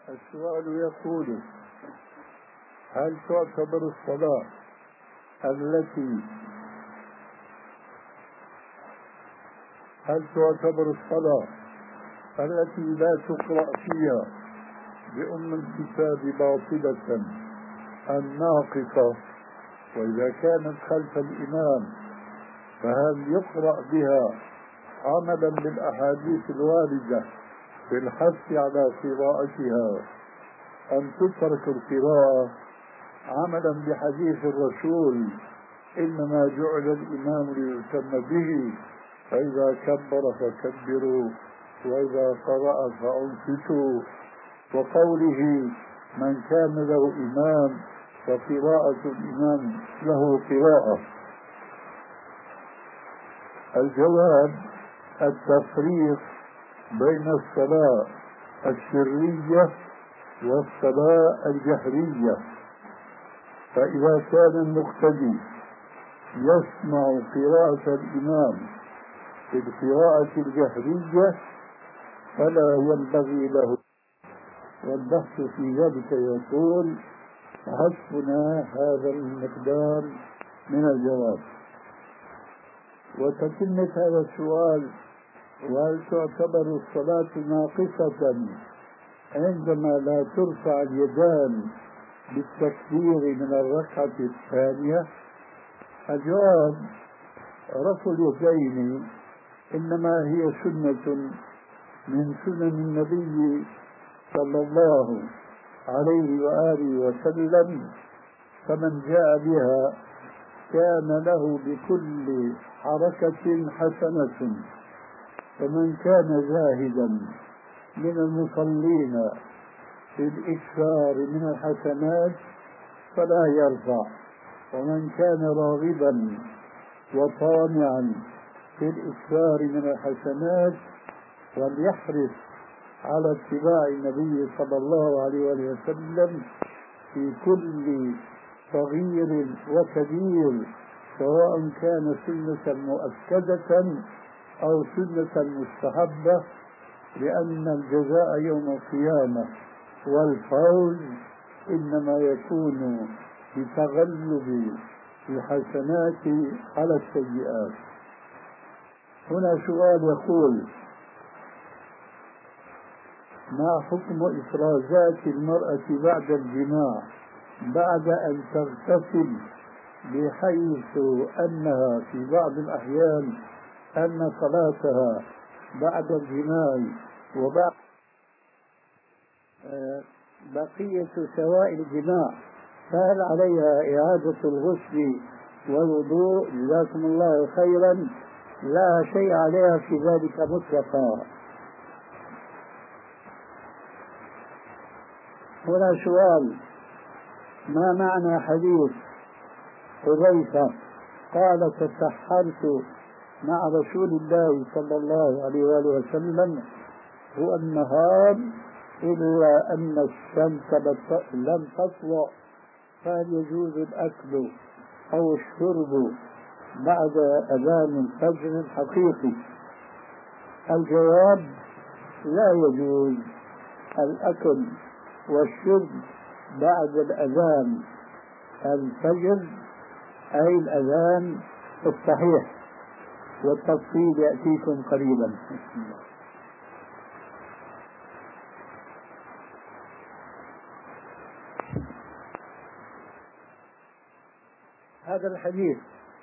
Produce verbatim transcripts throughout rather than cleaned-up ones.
السؤال يقول: هل تعتبر الصلاة التي هل تعتبر الصلاة التي لا تقرأ فيها بأم الكتاب باطلة أم ناقصة؟ وإذا كانت خلف الإمام فهل يقرأ بها عملا بالأحاديث الواردة في الحث على قراءتها، أم تترك القراءة عملا بحديث الرسول: إنما جعل الإمام ليؤتم به، فإذا كبر فكبروا وإذا قرأ فأنصتوا، وقوله: من كان له إمام فقراءة الإمام له قراءة؟ الجواب: التفريق بين الصلاة السرية والصلاة الجهرية. فإذا كان المقتدي يسمع قراءة الإمام في القراءة الجهرية فلا ينبغي له، والبحث في ذلك يقول: حسبنا هذا المقدار من الجواب. وتتمة هذا السؤال: وهل تعتبر الصلاة ناقصة عندما لا ترفع اليدان بالتكبير من الركعة الثانية؟ الجواب: رفع اليدين إنما هي سنة من سنن النبي صلى الله عليه وآله وسلم، فمن جاء بها كان له بكل حركة حسنة، ومن كان زاهدا من المصلين في الإكثار من الحسنات فلا يرفع، ومن كان راغبا وطامعا في الإكثار من الحسنات فليحرص على اتباع النبي صلى الله عليه وسلم في كل صغير وكبير، سواء كان سنة مؤكدة أو سنة مستحبة، لأن الجزاء يوم القيامة والفوز إنما يكون بتغلب الحسنات على السيئات. هنا سؤال يقول: ما حكم إفرازات المرأة بعد الجماع بعد أن تغتسل، بحيث أنها في بعض الأحيان أن صلاتها بعد الجماع وبعد بقية سوائل الجماع فهل عليها إعادة الغسل والوضوء؟ جزاكم الله خيرا. لا شيء عليها في ذلك مطلقا. هنا سؤال: ما معنى حديث حذيفة قال: تسحرت مع رسول الله صلى الله عليه وآله وسلم هو النهار إلا أن الشمس لم تطلع، فهل يجوز الأكل أو الشرب بعد أذان الفجر الحقيقي؟ الجواب: لا يجوز الأكل والشرب بعد الأذان الفجر، أي الأذان الصحيح، والتفصيل يأتيكم قريبا. هذا الحديث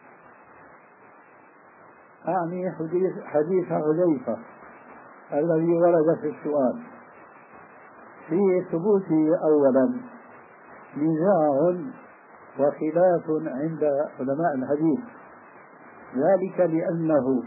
أعني حديث حديث حذيفة الذي ورد في السؤال. في ثبوته أولا نزاع وخلاف عند علماء الحديث، ذلك لأنه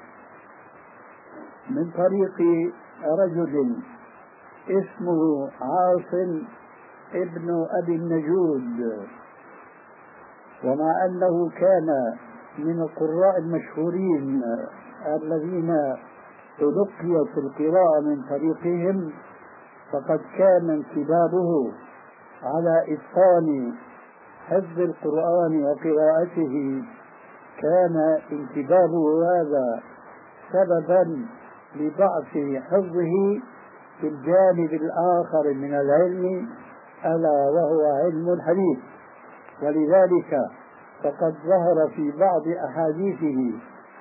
من طريق رجل اسمه عاصم ابن أبي النجود، ومع أنه كان من القراء المشهورين الذين تلقيت القراءة من طريقهم، فقد كان انتدابه على إتقان حفظ القرآن وقراءته، كان انتدابه هذا سببا لضعف حفظه في الجانب الآخر من العلم، ألا وهو علم الحديث. ولذلك فقد ظهر في بعض أحاديثه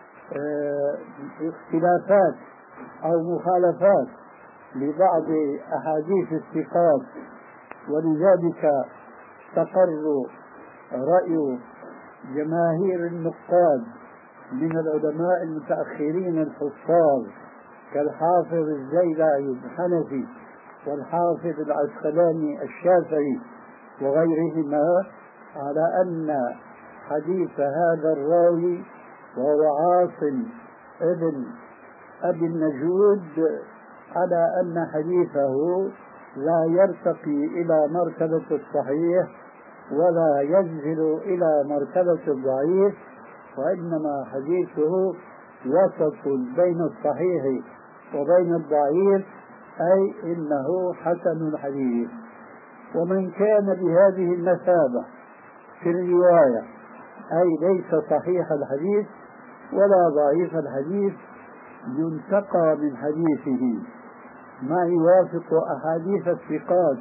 اختلافات أو مخالفات لبعض أحاديث الثقات، ولذلك استقر رأي جماهير النقاد من العلماء المتأخرين الحفاظ كالحافظ الزيلعي الحنفي والحافظ العسقلاني الشافعي وغيرهما على أن حديث هذا الراوي وهو عاصم ابن أبي النجود على أن حديثه لا يرتقي إلى مرتبة الصحيح ولا ينزل إلى مرتبة الضعيف، وإنما حديثه وسط بين الصحيح وبين الضعيف، أي إنه حسن الحديث. ومن كان بهذه المثابة في الرواية، أي ليس صحيح الحديث ولا ضعيف الحديث، ينتقى من حديثه ما يوافق أحاديث الثقات،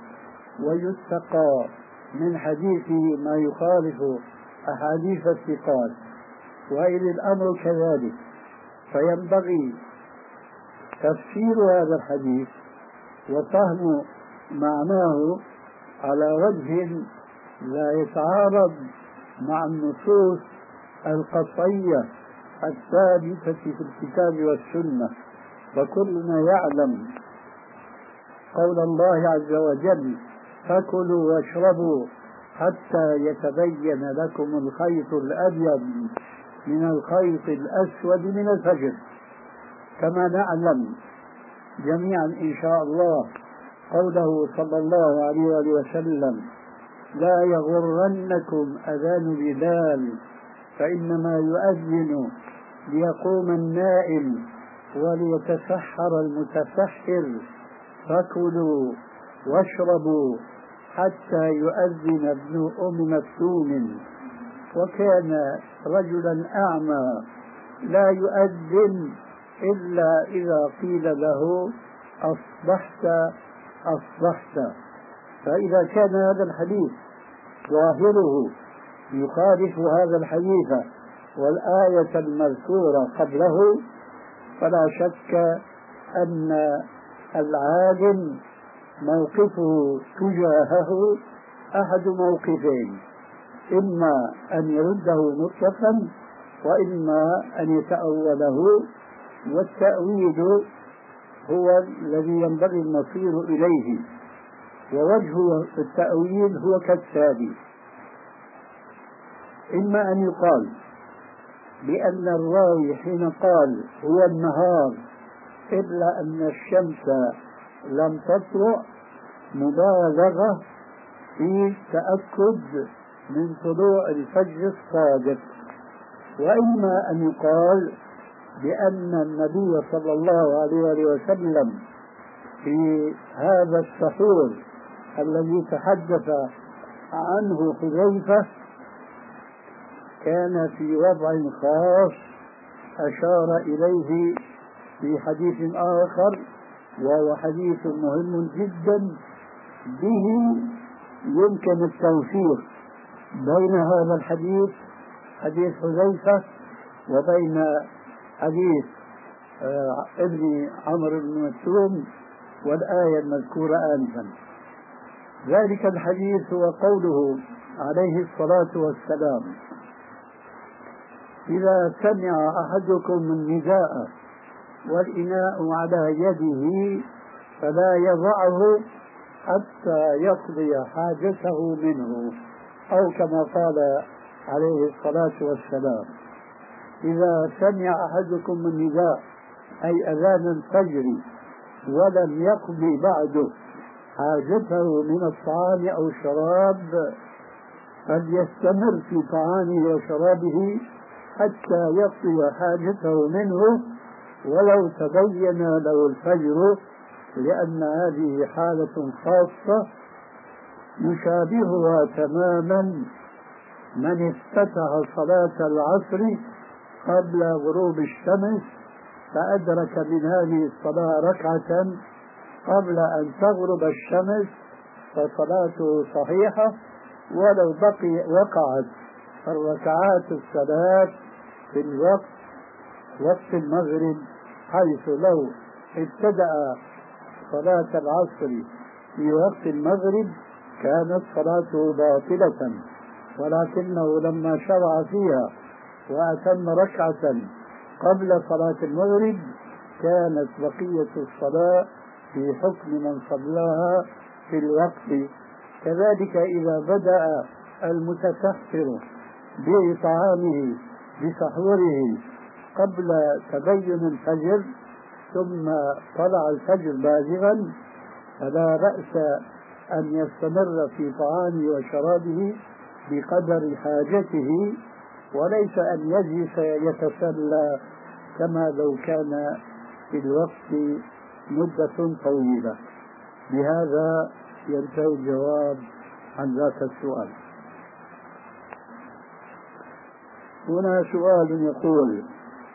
ويتقى من حديثه ما يخالف أحاديث الثقات. وإذ الأمر كذلك فينبغي تفسير هذا الحديث وفهم معناه على وجه لا يتعارض مع النصوص القطعية الثابتة في الكتاب والسنة. فكلنا يعلم قول الله عز وجل: فكلوا واشربوا حتى يتبين لكم الخيط الأبيض من الخيط الأسود من الفجر. كما نعلم جميعا إن شاء الله قوله صلى الله عليه وسلم: لا يغرنكم أذان بلال فإنما يؤذن ليقوم النائم وليتسحر المتسحر، فكلوا واشربوا حتى يؤذن ابن أم مكتوم. وكان رجلا أعمى لا يؤذن إلا إذا قيل له: أصبحت أصبحت. فإذا كان هذا الحديث ظاهره يخالف هذا الحديث والآية المذكورة قبله، فلا شك أن العالم موقفه تجاهه أحد موقفين: إما أن يرده مطلقا، وإما أن يتأوله، والتأويل هو الذي ينبغي المصير إليه. ووجه التأويل هو كالتالي: إما أن يقال بأن الراوي حين قال هو النهار إلا أن الشمس لم تطلع مبالغة في تأكد من طلوع الفجر الصادق. وإما أن يقال بأن النبي صلى الله عليه وسلم في هذا السحور الذي تحدث عنه حذيفة كان في وضع خاص أشار إليه في حديث آخر، وهو حديث مهم جدا به يمكن التوفيق بين هذا الحديث حديث حذيفة وبين حديث آه ابن عمرو بن مكتوم والآية المذكورة آنفا. ذلك الحديث هو قوله عليه الصلاة والسلام: إذا سمع أحدكم النداء والإناء على يده فلا يضعه حتى يقضي حاجته منه، أو كما قال عليه الصلاة والسلام: إذا سمع أحدكم النداء أي أذان الفجر ولم يقضي بعده حاجته من الطعام أو الشراب فليستمر في طعامه وشرابه حتى يقضي حاجته منه ولو تبين له الفجر، لأن هذه حالة خاصة يشابهها تماما من افتتح صلاة العصر قبل غروب الشمس فأدرك من هذه الصلاة ركعة قبل أن تغرب الشمس فصلاته صحيحة، ولو بقي وقعت الركعات الثلاث في الوقت وقت المغرب، حيث لو ابتدأ صلاة العصر في وقت المغرب كانت صلاته باطلة، ولكنه لما شرع فيها وأتم ركعة قبل صلاة المغرب كانت بقية الصلاة في حكم من صلاها في الوقت. كذلك إذا بدأ المتسحر بطعامه بسحوره قبل تبين الفجر ثم طلع الفجر بازغا فلا بأس أن يستمر في طعامه وشرابه بقدر حاجته، وليس أن يجلس يتسلى كما لو كان في الوقت مدة طويلة. بهذا ينتهي الجواب عن ذاك السؤال. هنا سؤال يقول: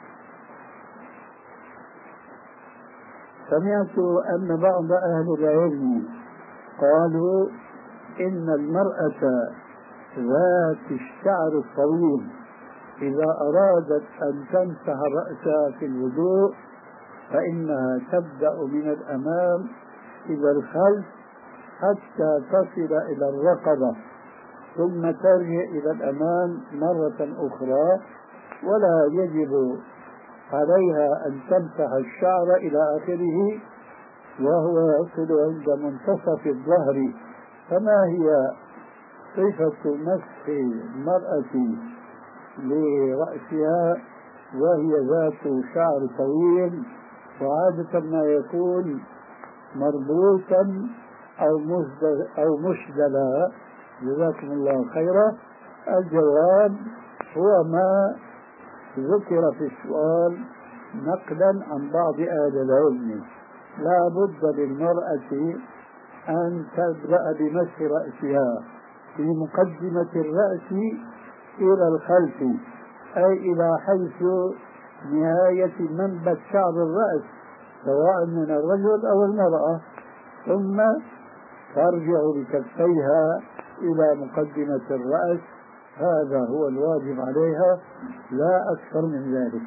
سمعت أن بعض أهل العلم قالوا إن المرأة ذات الشعر الطويل إذا أرادت أن تمسح رأسها في الوضوء فإنها تبدأ من الأمام إلى الخلف حتى تصل إلى الرقبة، ثم ترجع إلى الأمام مرة أخرى، ولا يجب عليها أن تمسح الشعر إلى آخره وهو يصل عند منتصف الظهر. فما هي صفة مسح المرأة لرأسها وهي ذات شعر طويل وعادة ما يكون مربوطا أو مشدلا؟ جزاكم الله خيرا. الجواب هو ما ذكر في السؤال نقلا عن بعض أهل العلم: لا بد للمرأة أن تبدأ بمسح رأسها في مقدمة الرأس إلى الخلف، أي إلى حيث نهاية منبت شعر الرأس سواء من الرجل أو المرأة، ثم ترجع بكفيها إلى مقدمة الرأس. هذا هو الواجب عليها لا أكثر من ذلك.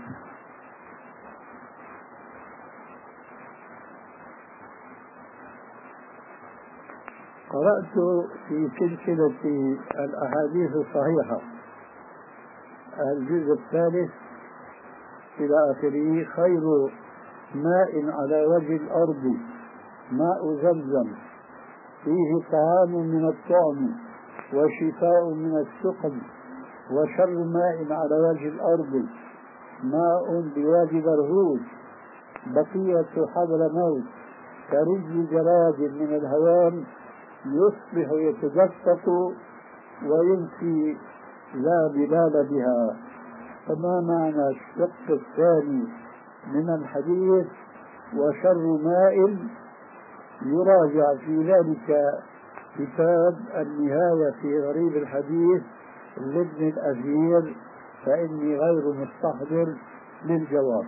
قرأت في سلسلة الأحاديث الصحيحة الجزء الثالث إلى آخره: خير ماء على وجه الأرض ماء زمزم فيه طعام من الطعم وشفاء من السقم، وشر ماء على وجه الأرض ماء بوادي برهوث بقية حضر موت كرجل جراد من الهوام يصبح يتدفق ويمسي لا بلال بها. فما معنى الشق الثاني من الحديث وشر ماء؟ يراجع في ذلك كتاب النهاية في غريب الحديث لابن الأثير، فإني غير مستحضر للجواب.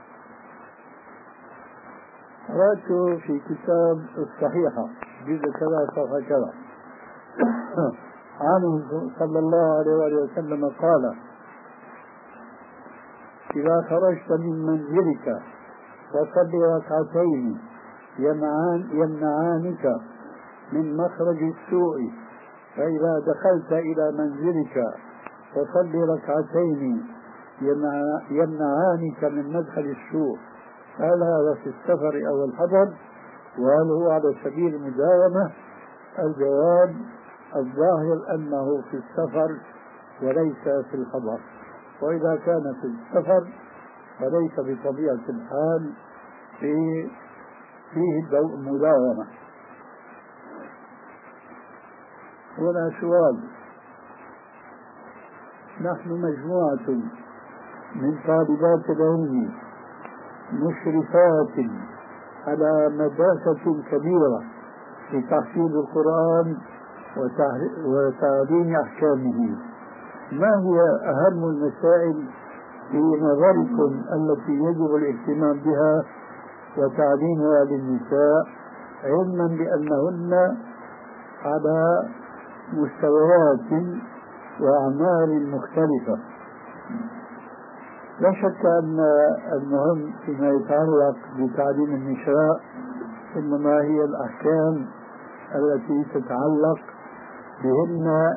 قرأت في كتاب الصحيحة جزء كذا صفحة كذا عنه صلى الله عليه وسلم قال: إذا خرجت من منزلك فصل ركعتين يمنعان يمنعانك من مخرج السوء، فإذا دخلت إلى منزلك فصل ركعتين يمنعانك من مدخل السوء. هل هذا في السفر أو الحضر؟ وهل هو على سبيل المداومة؟ الجواب: الظاهر أنه في السفر وليس في الحضر، وإذا كان في السفر فليس بطبيعة الحال في فيه مداومة. هنا سؤال: نحن مجموعة من طالبات العلم مشرفات على مدرسة كبيرة لتحفيظ القرآن وتعليم أحكامه، ما هي أهم المسائل في نظركم التي يجب الاهتمام بها وتعليمها للنساء؟ علما بأنهن على مستويات وأعمال مختلفة. لا شك أن المهم فيما يتعلق بتعليم النساء إنما هي الأحكام التي تتعلق بهن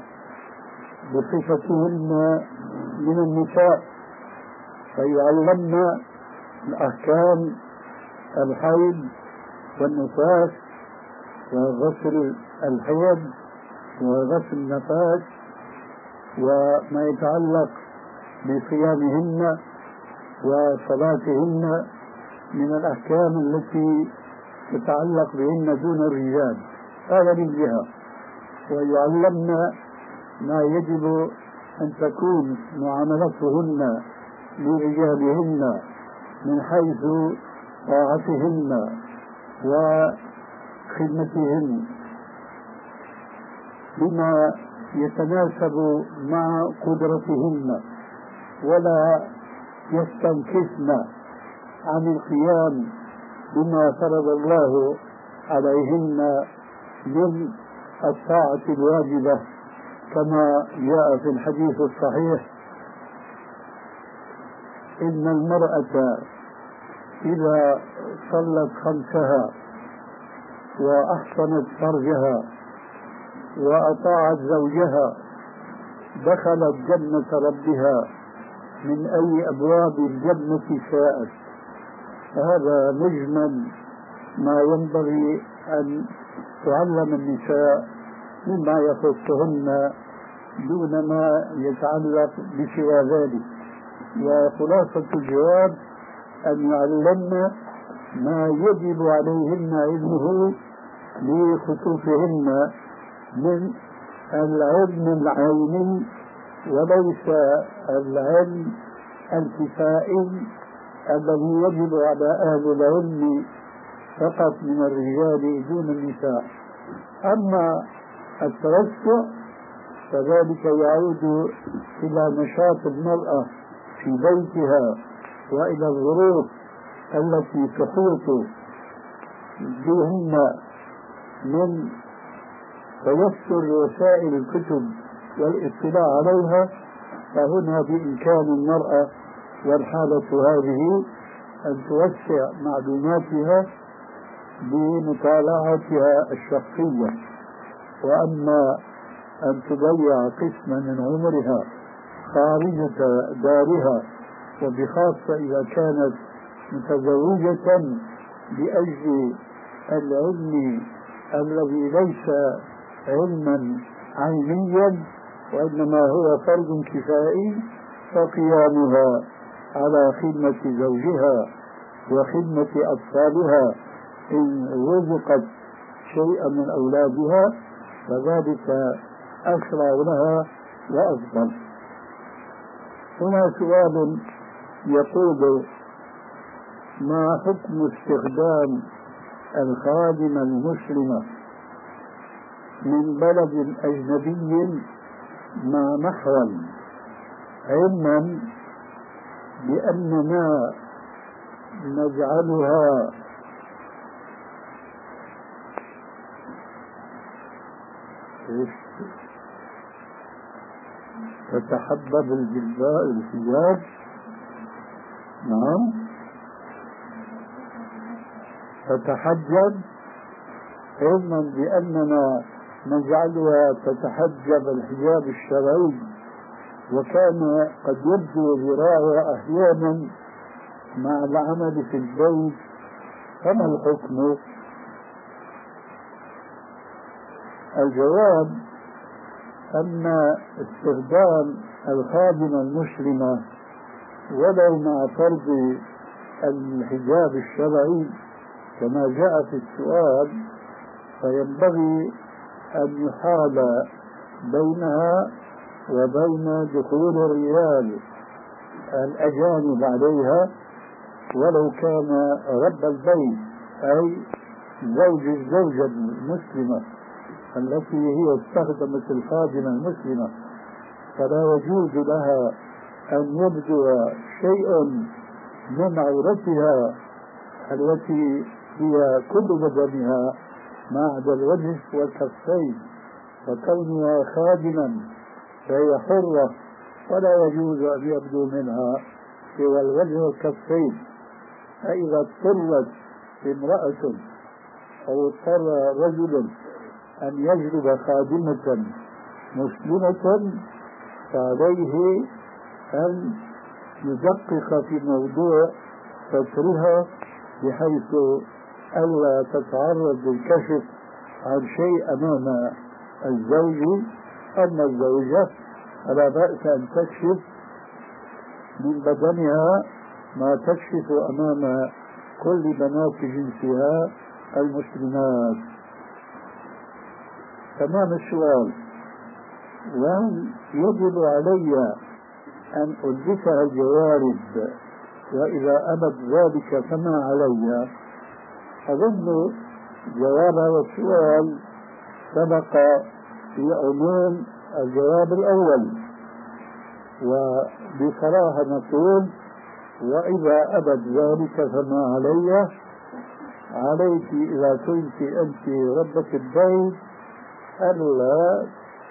بصفتهن من النساء، فيعلمن الأحكام الحيض والنفاس وغسل الحيض وغسل النفاس وما يتعلق بصيامهن وصلاتهن من الأحكام التي تتعلق بهن دون الرجال. هذا من جهة. ويعلمن ما يجب أن تكون معاملتهن لرجالهن من حيث طاعتهن وخدمتهن بما يتناسب مع قدرتهن، ولا يستنكفن عن القيام بما فرض الله عليهن من الطاعة الواجبة، كما جاء في الحديث الصحيح: إن المرأة إذا صلت خمسها وأحصنت فرجها وأطاعت زوجها دخلت جنة ربها من أي أبواب الجنة شاءت. هذا مجمل ما ينبغي أن تعلم النساء مما يخصهن دون ما يتعلق بسوى ذلك. وخلاصة الجواب أن يعلمن ما يجب عليهن علمه لخصوصهن من العلم العيني وليس العلم الكفائي الذي يجب على أهل العلم فقط من الرجال دون النساء. أما التوسع فذلك يعود إلى نشاط المرأة في بيتها وإلى الظروف التي تحيط بهن من تيسر وسائل الكتب والاطلاع عليها. فهنا بإمكان المرأة والحالة هذه أن توسع معلوماتها بمطالعتها الشخصية، وأما أن تضيع قسما من عمرها خارجة دارها، وبخاصة إذا كانت متزوجة لأجل العلم الذي ليس علما عينيا وإنما هو فرض كفائي، فقيامها على خدمة زوجها وخدمة أطفالها إن رزقت شيئا من أولادها فذلك أشرع لها وأفضل. هنا سؤال يقول: ما حكم استخدام الخادمة المسلمة من بلد أجنبي مع محرم، علما بأننا نجعلها تتحبب الحجاب؟ نعم، تتحجب، علما بأننا نجعلها تتحجب الحجاب الشرعي، وكان قد يبدو ذراعها أحيانا مع العمل في البيت، فما الحكم؟ الجواب أن استخدام الخادمة المسلمة ولو مع فرض الحجاب الشرعي كما جاء في السؤال، فينبغي أن يحال بينها وبين دخول الرجال الأجانب عليها ولو كان رب البيت، أي زوج الزوجة المسلمة التي هي استخدمت الخادمة المسلمة، فلا يجوز لها أن يبدو شيء من عورتها التي هي كل بدنها ما عدا الوجه والكفين، وكونها خادما فهي حرة ولا يجوز أن يبدو منها سوى الوجه والكفين. فإذا اضطرت امرأة أو اضطر رجل أن يجلب خادمة مسلمة فعليه أن يدقق في موضوع سترها بحيث ألا تتعرض للكشف عن شيء أمام الزوج. أما الزوجة فلا بأس أن تكشف من بدنها ما تكشف أمام كل بنات جنسها المسلمات. تمام السؤال. وهل يجب علي أن ألبسها الجوارب؟ وإذا أبت ذلك فما علي؟ أظن جواب هذا السؤال سبق في عموم الجواب الأول، وبصراحة نقول وإذا أبت ذلك فما علي. عليك إذا كنت أنت ربة البيت ألا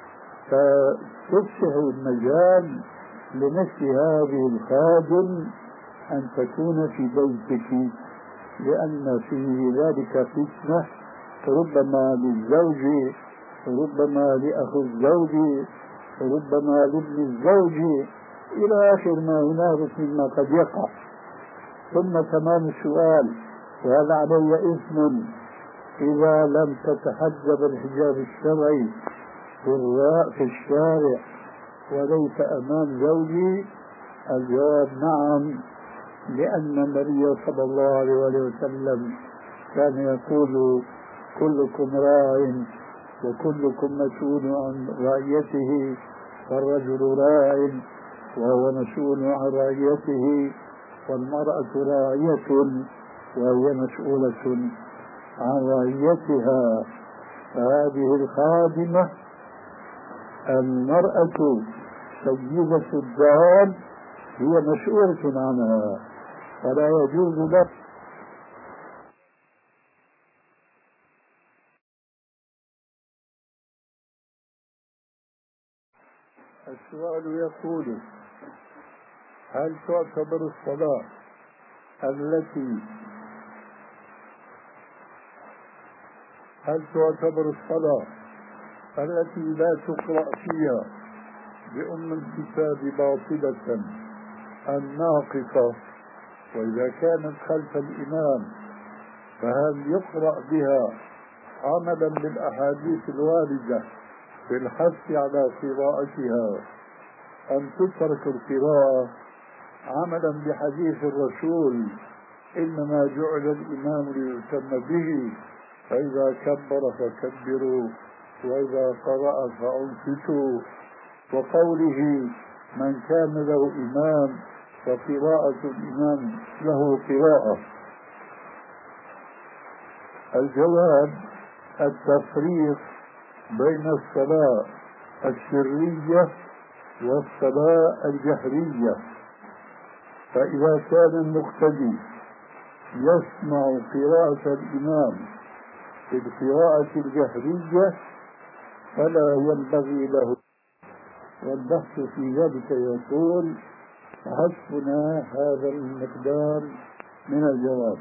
تفسح المجال لنفس هذه الخادم أن تكون في بيتك، لأن في ذلك فتنة ربما للزوج، ربما لأخو الزوج، ربما لابن الزوج، إلى آخر ما هنالك مما قد يقع. ثم تمام السؤال: وهل علي إثم إذا لم تتحجب الحجاب الشرعي في الشارع وليس أمام زوجي؟ الجواب نعم، لأن النبي صلى الله عليه وسلم كان يقول: كلكم راع وكلكم مسؤول عن رعيته، فالرجل راع وهو مسؤول عن رعيته، والمرأة راعية وهي مسؤولة عن رعيتها. فهذه الخادمة المرأة سيدة الدار هي مسؤولة عنها، فلا يجوز لك. السؤال يقول: هل تعتبر الصلاة التي هل تعتبر الصلاة التي لا تقرأ فيها بأم الكتاب باطلة أم ناقصة؟ وإذا كانت خلف الإمام فهل يقرأ بها عملا بالأحاديث الواردة بالحث على قراءتها أم تترك القراءة عملا بحديث الرسول: إنما جعل الإمام ليؤتم به، فإذا كبر فكبروا وإذا قرأ فأنصتوا، وقوله: من كان له إمام فقراءة الإمام له قراءة؟ الجواب: التفريق بين الصلاة السرية والصلاة الجهرية. فإذا كان المقتدي يسمع قراءة الإمام في القراءة الجهرية فلا ينبغي له، والبحث في ذلك يقول: حسبنا هذا المقدار من الجواب.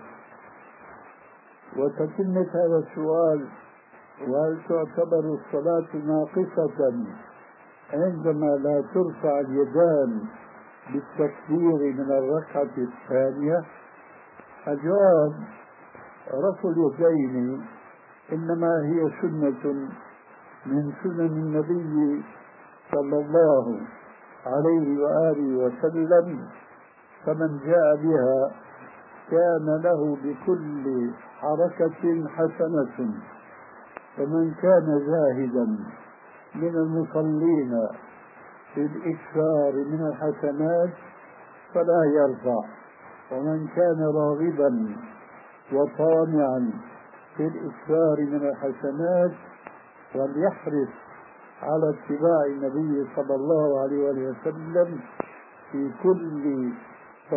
وتتمة هذا السؤال: وهل تعتبر الصلاة ناقصة عندما لا ترفع اليدان بالتكبير من الركعة الثانية؟ الجواب: رفع اليدين إنما هي سنة من سنن النبي صلى الله عليه وآله وسلم، فمن جاء بها كان له بكل حركة حسنة، ومن كان زاهدا من المصلين في الإكثار من الحسنات فلا يرفع، ومن كان راغبا وطامعا في الإكثار من الحسنات وليحرص على اتباع النبي صلى الله عليه وسلم في كل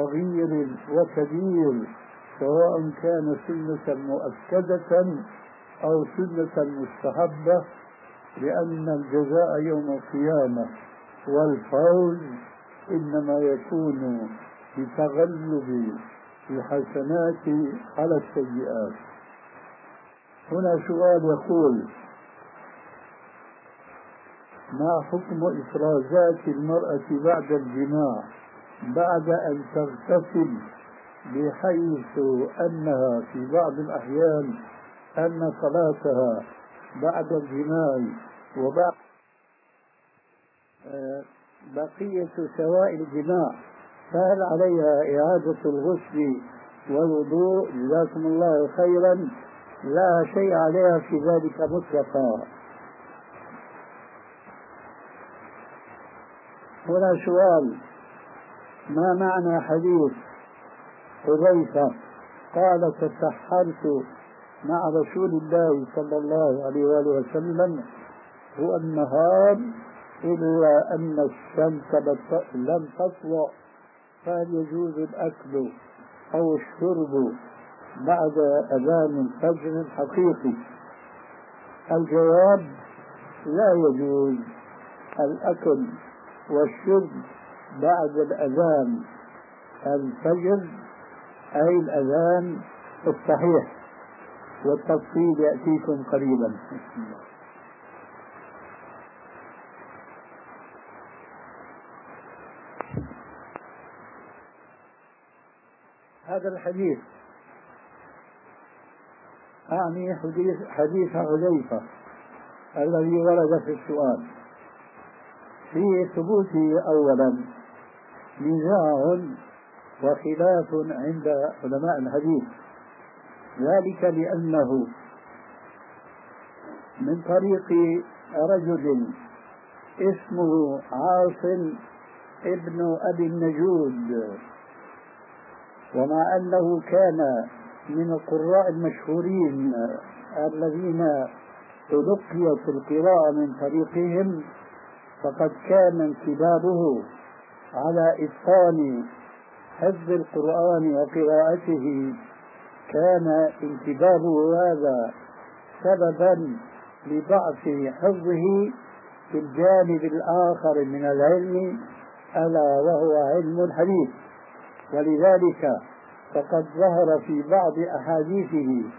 صغير وكبير، سواء كان سنة مؤكدة أو سنة مستحبة، لأن الجزاء يوم القيامة والفوز إنما يكون بتغلب الحسنات على السيئات. هنا سؤال يقول: ما حكم إفرازات المرأة بعد الجماع بعد أن تغتسل، بحيث أنها في بعض الأحيان أن صلاتها بعد الجماع وبعد بقية سوائل الجماع فهل عليها إعادة الغسل والوضوء؟ جزاكم الله خيرا. لا شيء عليها في ذلك مطلقا. هنا سؤال: ما معنى حديث حذيفة قال: تسحرت مع رسول الله صلى الله عليه وآله وسلم هو النهار إلا أن الشمس لم تطلع، فهل يجوز الأكل أو الشرب بعد أذان الفجر الحقيقي؟ الجواب: لا يجوز الأكل والشرب بعد الأذان الفجر، أي الأذان الصحيح، والتفصيل يأتيكم قريبا. هذا الحديث أعني حديث حديث حذيفة الذي ورد في السؤال. في ثبوته أولا نزاع وخلاف عند علماء الحديث، ذلك لأنه من طريق رجل اسمه عاصم ابن أبي النجود، ومع أنه كان من القراء المشهورين الذين تلقيت القراءة من طريقهم، فقد كان انتدابه على إتقان حفظ القرآن وقراءته، كان انتدابه هذا سببا لضعف حفظه في الجانب الآخر من العلم، ألا وهو علم الحديث. ولذلك فقد ظهر في بعض أحاديثه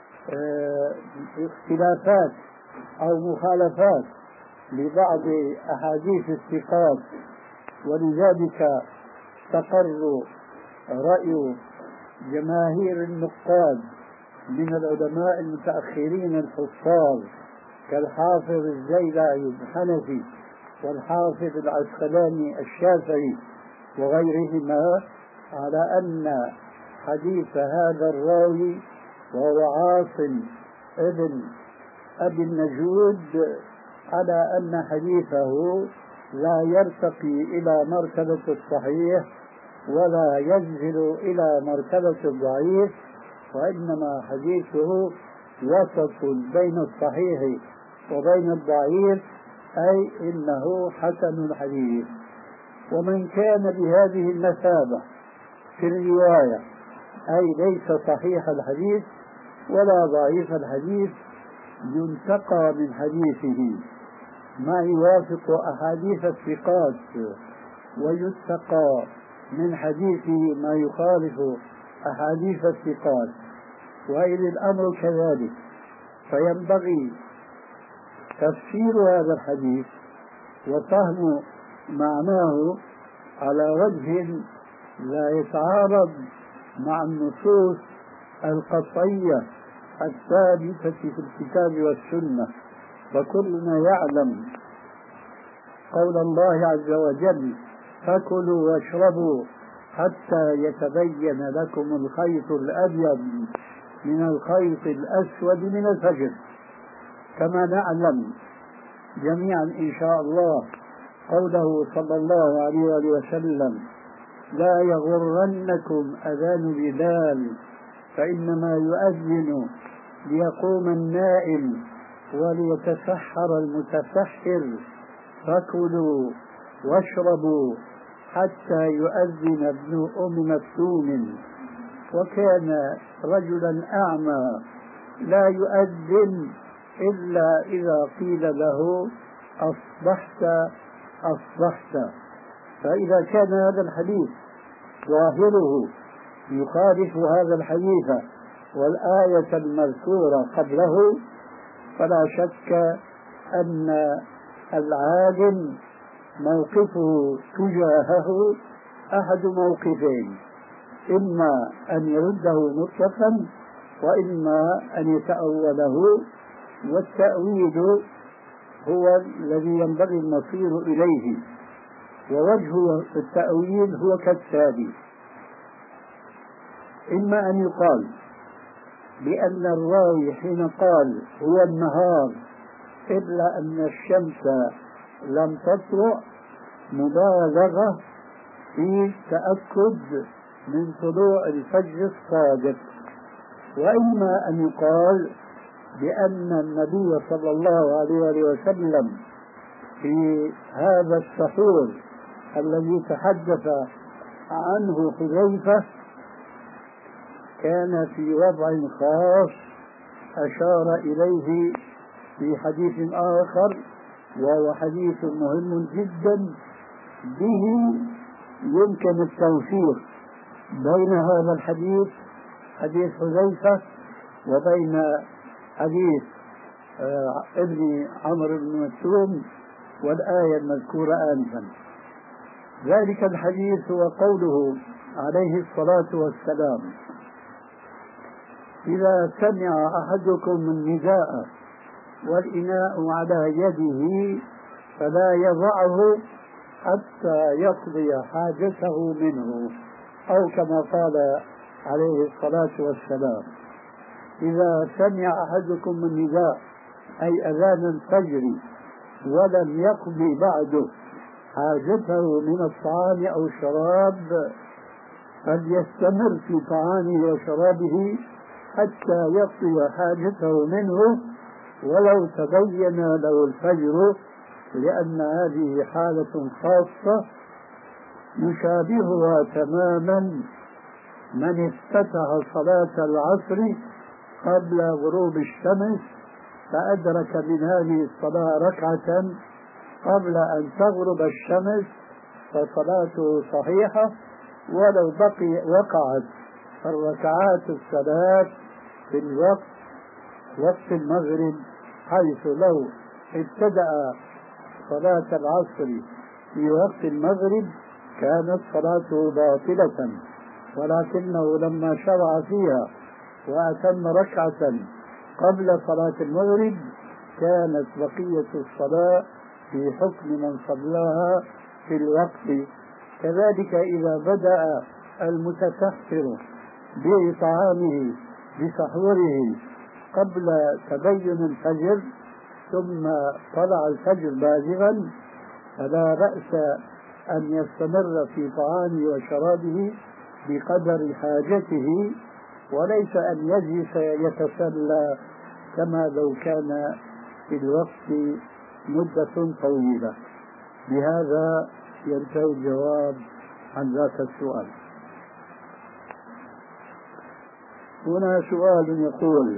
اختلافات أو مخالفات لبعض أحاديث الثقات، ولذلك استقر رأي جماهير النقاد من العلماء المتأخرين الحفاظ كالحافظ الزيلعي الحنفي والحافظ العسقلاني الشافعي وغيرهما على أن حديث هذا الراوي وهو عاصم ابن أبي النجود، على أن حديثه لا يرتقي إلى مرتبة الصحيح ولا ينزل إلى مرتبة الضعيف، وإنما حديثه وسط بين الصحيح وبين الضعيف، أي إنه حسن الحديث. ومن كان بهذه المثابة في الرواية، أي ليس صحيح الحديث ولا ضعيف الحديث، ينتقى من حديثه ما يوافق أحاديث الثقات، ويتقى من حديثه ما يخالف أحاديث الثقات. وإذ الأمر كذلك فينبغي تفسير هذا الحديث وفهم معناه على وجه لا يتعارض مع النصوص القطعية الثابتة في الكتاب والسنة. فكلنا يعلم قول الله عز وجل: فكلوا واشربوا حتى يتبين لكم الخيط الأبيض من الخيط الأسود من الفجر. كما نعلم جميعا إن شاء الله قوله صلى الله عليه وسلم: لا يغرنكم أذان بلال فإنما يؤذن ليقوم النائم وليتسحر المتسحر، فكلوا واشربوا حتى يؤذن ابن أم مكتوم. وكان رجلا أعمى لا يؤذن إلا إذا قيل له أصبحت أصبحت. فإذا كان هذا الحديث ظاهره يخالف هذا الحديث والآية المذكورة قبله، فلا شك أن العالم موقفه تجاهه أحد موقفين: إما أن يرده مطلقا، وإما أن يتأوله، والتأويل هو الذي ينبغي المصير إليه. ووجه التأويل هو كالتالي: إما أن يقال بأن الراوي حين قال هو النهار إلا أن الشمس لم تطلع مبالغة في تأكد من طلوع الفجر الصادق، وإما أن يقال بأن النبي صلى الله عليه وسلم في هذا السحور الذي تحدث عنه حذيفة كان في وضع خاص أشار إليه في حديث آخر، وهو حديث مهم جدا به يمكن التوفيق بين هذا الحديث حديث حذيفة وبين حديث آه ابن عمرو بن مكتوم والآية المذكورة آنفا. ذلك الحديث هو قوله عليه الصلاة والسلام: إذا سمع أحدكم النداء والإناء على يده فلا يضعه حتى يقضي حاجته منه، أو كما قال عليه الصلاة والسلام: إذا سمع أحدكم النداء أي أذان الفجر ولم يقضي بعده حاجته من الطعام أو الشراب فليستمر في طعامه وشرابه حتى يقضي حاجته منه ولو تبين له الفجر، لأن هذه حالة خاصة يشابهها تماما من افتتح صلاة العصر قبل غروب الشمس فأدرك من هذه الصلاة ركعة قبل أن تغرب الشمس فصلاته صحيحة، ولو بقي وقعت الركعات الثلاث في الوقت وقت المغرب، حيث لو ابتدأ صلاة العصر في وقت المغرب كانت صلاته باطلة، ولكنه لما شرع فيها وأتم ركعة قبل صلاة المغرب كانت بقية الصلاة في حكم من صلاها في الوقت. كذلك إذا بدأ المتسحر بطعامه بسحوره قبل تبين الفجر ثم طلع الفجر بازغا فلا بأس أن يستمر في طعامه وشرابه بقدر حاجته، وليس أن يجلس يتسلى كما لو كان في الوقت مدة طويلة. بهذا ينتهي الجواب عن ذاك السؤال. هنا سؤال يقول: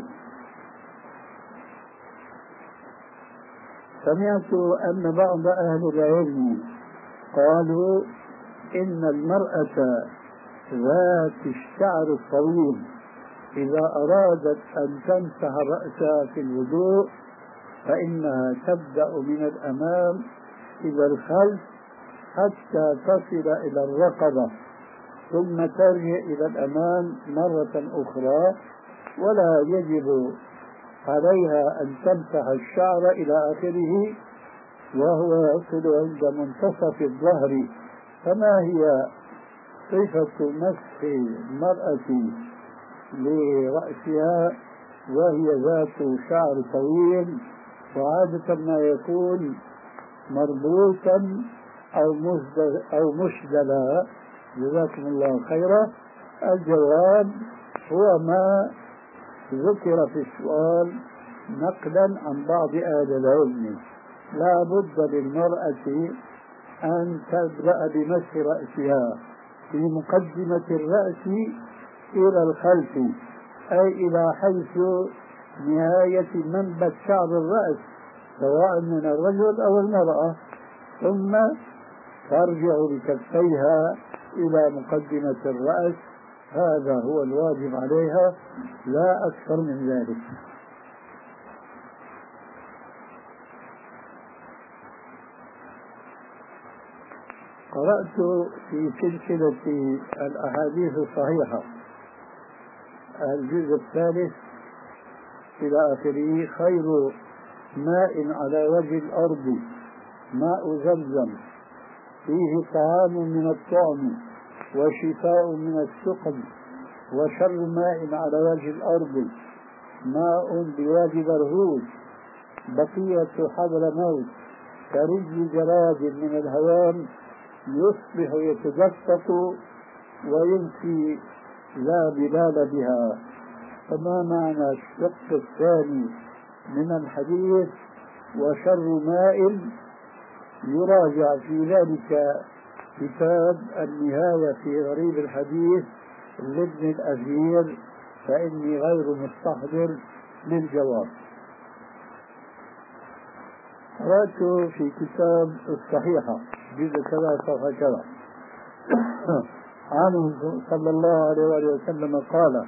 سمعت أن بعض أهل العلم قالوا إن المرأة ذات الشعر الطويل إذا أرادت أن تمسح رأسها في الوضوء فإنها تبدأ من الأمام إلى الخلف حتى تصل إلى الرقبة ثم ترجع إلى الأمام مرة أخرى، ولا يجب عليها أن تمسح الشعر إلى آخره وهو يصل عند منتصف الظهر. فما هي صفة مسح المرأة لرأسها وهي ذات شعر طويل وعادة ما يكون مربوطا أو مشدلا؟ جزاكم الله خيرا. الجواب هو ما ذكر في السؤال نقلا عن بعض أهل العلم: لا بد للمرأة أن تبدأ بمسح رأسها في مقدمة الرأس إلى الخلف، أي إلى حيث نهاية منبت شعر الرأس سواء من الرجل أو المرأة، ثم ترجع بكفيها إلى مقدمة الرأس. هذا هو الواجب عليها لا أكثر من ذلك. قرأت في سلسلة الأحاديث الصحيحة الجزء الثالث إلى آخره: خير ماء على وجه الأرض ماء زمزم فيه طعام من الطعم وشفاء من السقم، وشر ماء على وجه الأرض ماء بوادي برهوث بقية حضر موت كرجل جراد من الهوام يصبح يتدفق ويمسي لا بلال بها. فما معنى الشق الثاني من الحديث وشر ماء؟ يراجع في ذلك كتاب النهاية في غريب الحديث لابن الأثير، فإني غير مستحضر للجواب. قرأت في كتاب الصحيحة جزء كذا صفحة كذا عنه صلى الله عليه وسلم قال: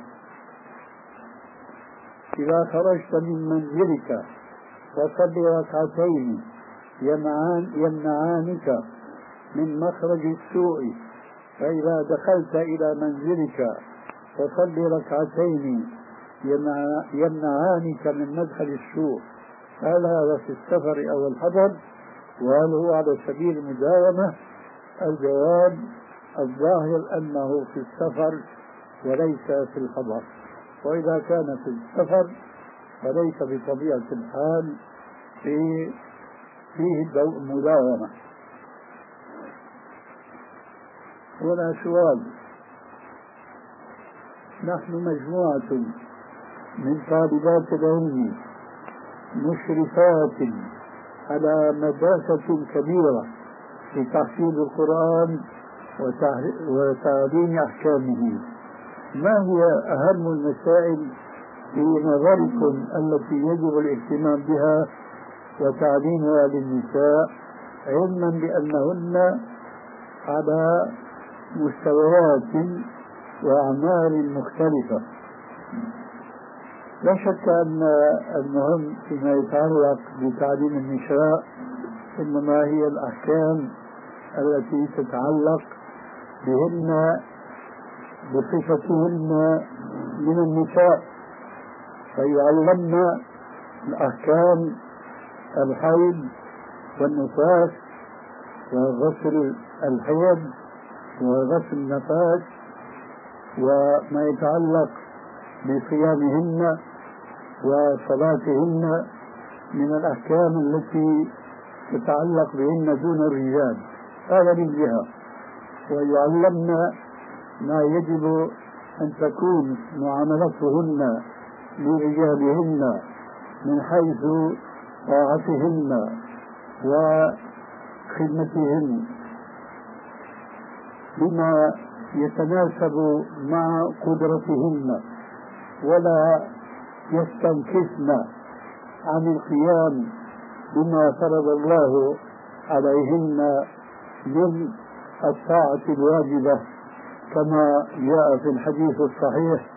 إذا خرجت من منزلك فصل ركعتين يمنعان يمنعانك من مخرج السوء، فإذا دخلت إلى منزلك فصل ركعتين يمنعانك من مدخل السوء. هل هذا في السفر أو الحضر؟ وهل هو على سبيل المداومة؟ الجواب: الظاهر أنه في السفر وليس في الحضر، وإذا كان في السفر فليس بطبيعة الحال في فيه مداومة. هنا سؤال: نحن مجموعة من طالبات العلم مشرفات على مدرسة كبيرة لتحفيظ القرآن وتعليم أحكامه، ما هي أهم المسائل في نظركم التي يجب الاهتمام بها وتعليمها للنساء، علما بأنهن على مستويات وأعمال مختلفة؟ لا شك أن المهم فيما يتعلق بتعليم النساء إنما هي الأحكام التي تتعلق بهن بصفتهن من النساء، فيعلمن الأحكام الحيض والنفاس وغسل الحيض وغسل النفاس وما يتعلق بصيامهن وصلاتهن من الأحكام التي تتعلق بهن دون الرجال. هذا من جهة. ويعلمن ما يجب أن تكون معاملتهن لرجالهن من حيث طاعتهن وخدمتهن بما يتناسب مع قدرتهن، ولا يستنكفن عن القيام بما فرض الله عليهن من الطاعة الواجبة، كما جاء في الحديث الصحيح: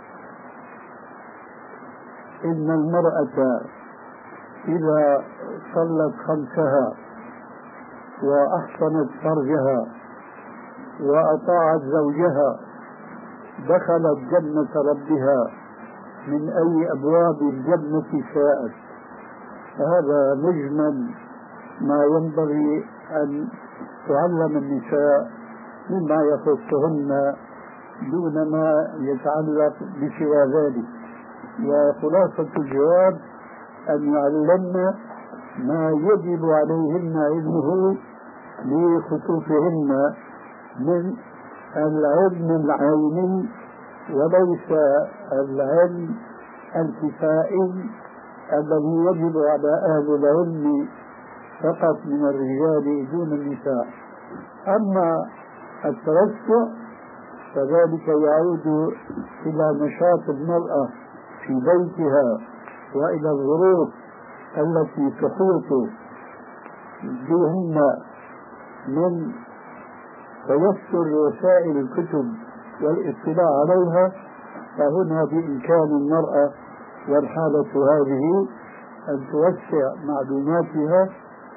إن المرأة إذا صلت خمسها وأحصنت فرجها وأطاعت زوجها دخلت جنة ربها من أي أبواب الجنة شاءت. هذا مجمل ما ينبغي أن تعلم النساء مما يخصهن دون ما يتعلق بسوى ذلك. وخلاصة الجواب أن يعلمن ما يجب عليهن علمه لخصوصهن من العلم العيني وليس العلم الكفائي الذي يجب على أهل العلم فقط من الرجال دون النساء. أما التوسع فذلك يعود إلى نشاط المرأة في بيتها وإلى الظروف التي تحيط بهن من توفر وسائل الكتب والاطلاع عليها، فهنا بإمكان المرأة والحالة هذه أن توسع معلوماتها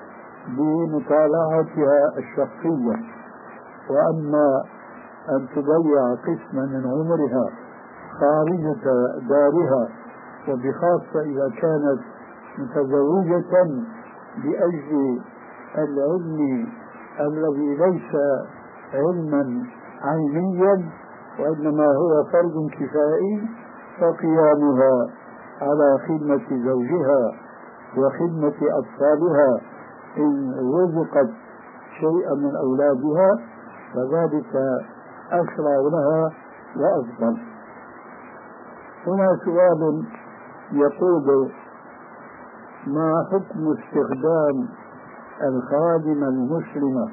بمطالعتها الشخصية. وأما أن تضيع قسما من عمرها خارج دارها، وبخاصة إذا كانت متزوجة، لأجل العلم الذي ليس علما عينيا وإنما هو فرض كفائي، فقيامها على خدمة زوجها وخدمة أطفالها إن رزقت شيئا من أولادها فذلك أشرع لها وأفضل. هنا سؤال يقول: ما حكم استخدام الخادمة المسلمة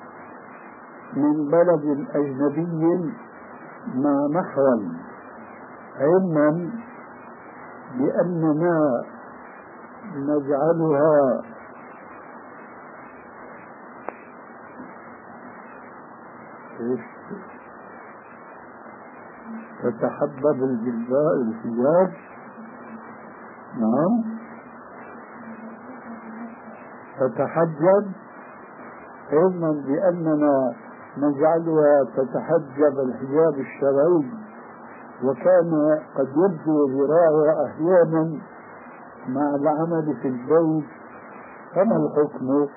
من بلد أجنبي مع محرم، علما بأننا نجعلها تتحبب الحجاب؟ نعم، تتحجب، علما بأننا نجعلها تتحجب الحجاب الشرعي، وكان قد يبدو ذراعها أحيانا مع العمل في البيت، فما الحكم؟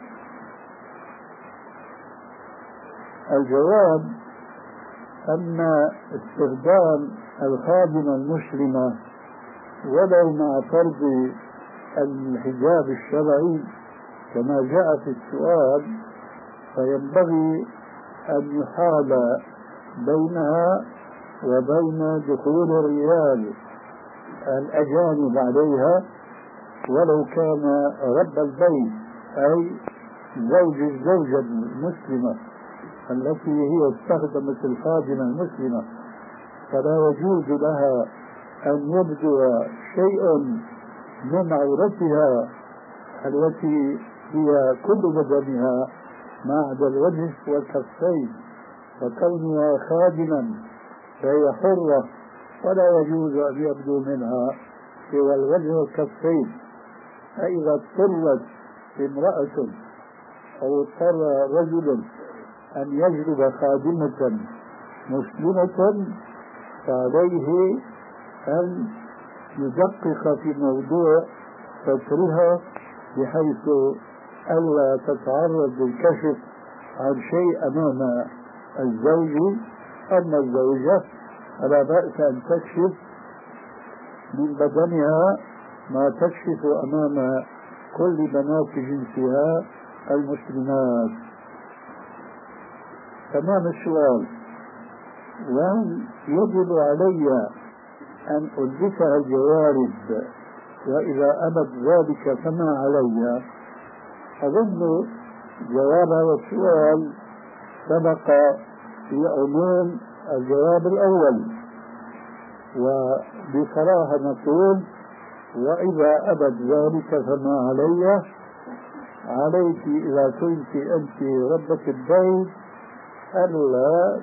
الجواب أن استخدام الخادمة المسلمة ولو مع فرض الحجاب الشرعي كما جاء في السؤال، فينبغي أن يحال بينها وبين دخول الرجال الأجانب عليها، ولو كان رب البيت أي زوج الزوجة المسلمة التي هي استخدمت الخادمة المسلمة، فلا يجوز لها أن يبدو شيء من عورتها التي هي كل بدنها ما عدا الوجه والكفين، وكونها خادما فهي حرة ولا يجوز أن يبدو منها سوى الوجه والكفين. فإذا اضطرت امرأة أو اضطر رجل أن يجلب خادمة مسلمة فعليه أن يدقق في موضوع سترها بحيث ألا تتعرض للكشف عن شيء أمام الزوج. أما الزوجة فلا بأس أن تكشف من بدنها ما تكشف أمام كل بنات جنسها المسلمات. تمام السؤال: وهل يجب علي أن ألبسها الجوارب؟ وإذا أبت ذلك فما علي؟ أظن جواب هذا السؤال سبق في عموم الجواب الأول، وبصراحة نقول: وإذا أبت ذلك فما علي. عليك إذا كنت أنت ربة البيت ألا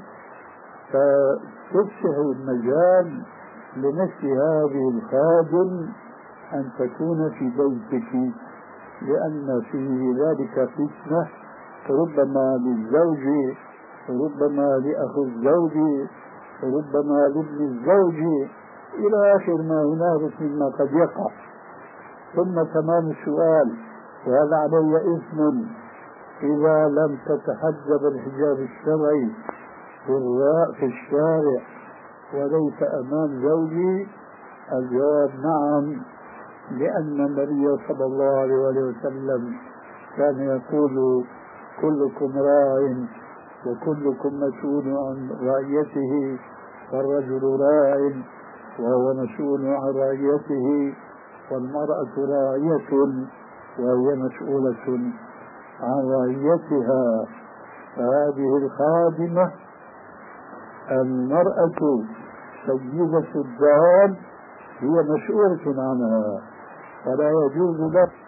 تفسح المجال لنفس هذه الخادم أن تكون في بيتك، لأن في ذلك فتنة ربما للزوج، ربما لأخو الزوج، ربما لابن الزوج، إلى آخر ما هنالك مما قد يقع. ثم تمام السؤال: وهل علي إثم إذا لم تتحجب الحجاب الشرعي في الشارع وليس أمام زوجي؟ الجواب: نعم، لأن النبي صلى الله عليه وسلم كان يقول: كلكم راع وكلكم مسؤول عن رعيته، فالرجل راع وهو مسؤول عن رعيته، والمرأة راعية وهي مسؤولة عن رعيتها. فهذه الخادمة المرأة سيدة الدار هي مسؤولة عنها، فلا يجوز له